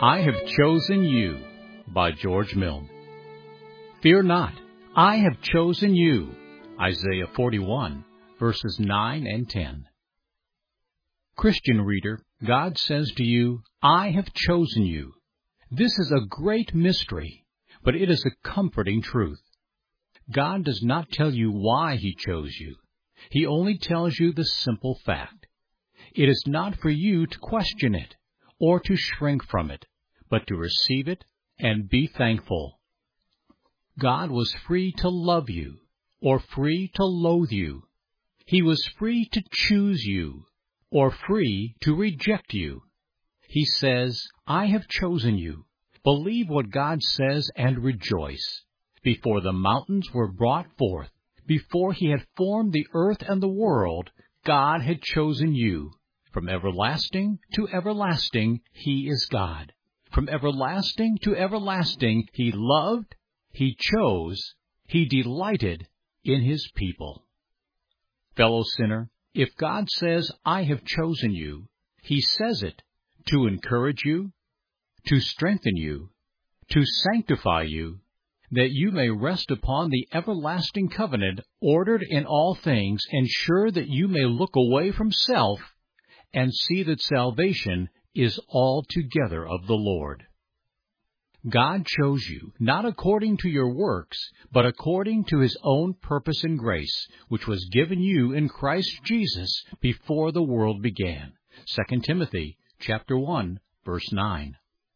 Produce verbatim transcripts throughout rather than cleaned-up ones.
I have chosen you, by George Milne. Fear not, I have chosen you, Isaiah forty-one, verses nine and ten. Christian reader, God says to you, I have chosen you. This is a great mystery, but it is a comforting truth. God does not tell you why He chose you. He only tells you the simple fact. It is not for you to question it or to shrink from it, but to receive it and be thankful. God was free to love you or free to loathe you. He was free to choose you or free to reject you. He says, I have chosen you. Believe what God says and rejoice. Before the mountains were brought forth, before He had formed the earth and the world, God had chosen you. From everlasting to everlasting, He is God. From everlasting to everlasting, He loved, He chose, He delighted in His people. Fellow sinner, if God says, I have chosen you, He says it to encourage you, to strengthen you, to sanctify you, that you may rest upon the everlasting covenant ordered in all things, and sure that you may look away from self and see that salvation is altogether of the Lord. God chose you, not according to your works, but according to His own purpose and grace, which was given you in Christ Jesus before the world began. Second Timothy chapter one, verse nine.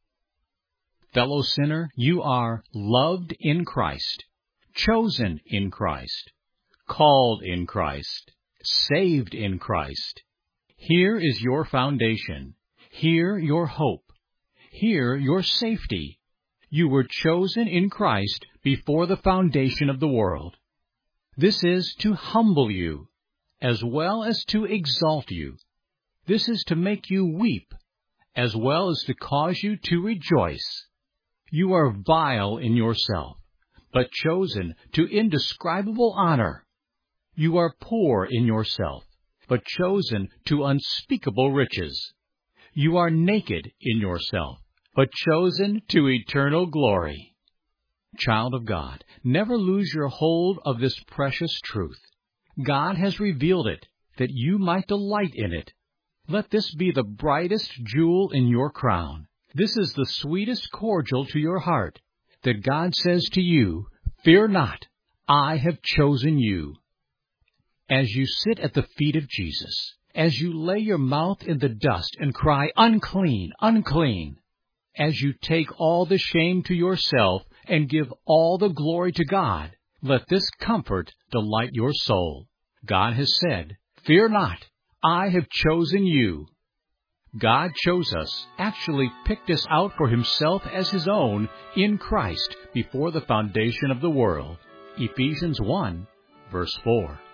Fellow sinner, you are loved in Christ, chosen in Christ, called in Christ, saved in Christ. Here is your foundation. Here your hope. Here your safety. You were chosen in Christ before the foundation of the world. This is to humble you, as well as to exalt you. This is to make you weep, as well as to cause you to rejoice. You are vile in yourself, but chosen to indescribable honor. You are poor in yourself, but chosen to unspeakable riches. You are naked in yourself, but chosen to eternal glory. Child of God, never lose your hold of this precious truth. God has revealed it, that you might delight in it. Let this be the brightest jewel in your crown. This is the sweetest cordial to your heart, that God says to you, fear not, I have chosen you. As you sit at the feet of Jesus, as you lay your mouth in the dust and cry, unclean, unclean, as you take all the shame to yourself and give all the glory to God, let this comfort delight your soul. God has said, fear not, I have chosen you. God chose us, actually picked us out for Himself as His own in Christ before the foundation of the world. Ephesians one, verse four.